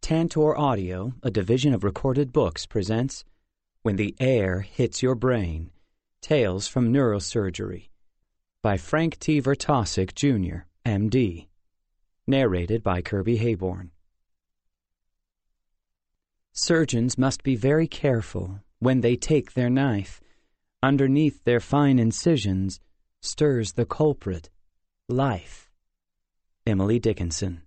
Tantor Audio, a division of Recorded Books, presents When the Air Hits Your Brain, Tales from Neurosurgery, by Frank T. Vertosik, Jr., M.D., narrated by Kirby Hayborn. Surgeons must be very careful when they take their knife. Underneath their fine incisions stirs the culprit, life. Emily Dickinson.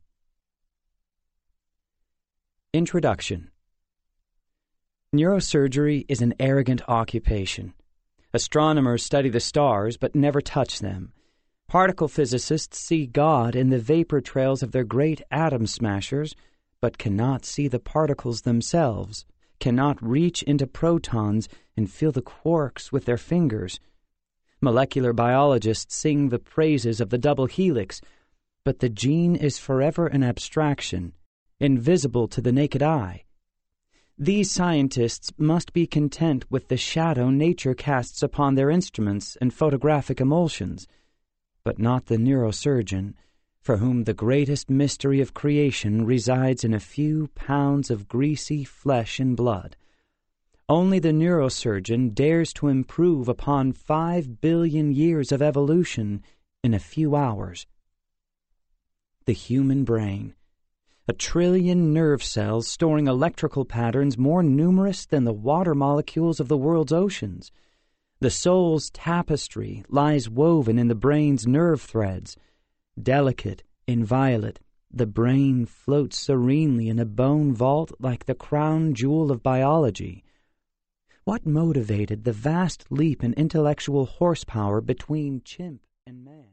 Introduction. Neurosurgery is an arrogant occupation. Astronomers study the stars but never touch them. Particle physicists see God in the vapor trails of their great atom smashers but cannot see the particles themselves, cannot reach into protons and feel the quarks with their fingers. Molecular biologists sing the praises of the double helix, but the gene is forever an abstraction, invisible to the naked eye. These scientists must be content with the shadow nature casts upon their instruments and photographic emulsions, but not the neurosurgeon, for whom the greatest mystery of creation resides in a few pounds of greasy flesh and blood. Only the neurosurgeon dares to improve upon 5 billion years of evolution in a few hours. The human brain. 1 trillion nerve cells storing electrical patterns more numerous than the water molecules of the world's oceans. The soul's tapestry lies woven in the brain's nerve threads. Delicate, inviolate, the brain floats serenely in a bone vault like the crown jewel of biology. What motivated the vast leap in intellectual horsepower between chimp and man?